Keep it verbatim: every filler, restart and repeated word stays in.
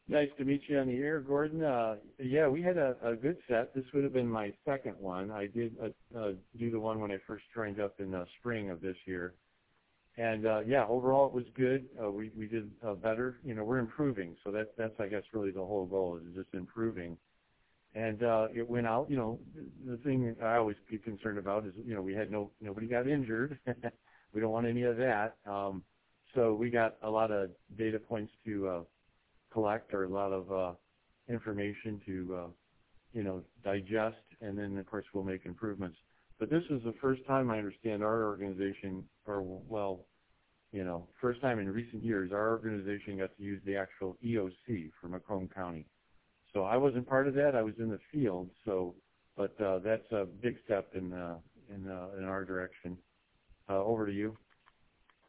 Nice to meet you on the air, Gordon. Uh, yeah, we had a, a good set. This would have been my second one. I did uh, uh, do the one when I first joined up in the spring of this year. And uh, yeah, overall it was good. Uh, we we did uh, better. You know, we're improving. So that that's I guess really the whole goal is just improving. And uh, it went out. You know, the thing I always get concerned about is you know we had no nobody got injured. We don't want any of that. Um, so we got a lot of data points to uh, collect, or a lot of uh, information to uh, you know digest, and then of course we'll make improvements. But this is the first time I understand our organization, or well, you know, first time in recent years, our organization got to use the actual E O C for Macomb County. So I wasn't part of that. I was in the field. So, but uh, that's a big step in uh, in uh, in our direction. Uh, over to you.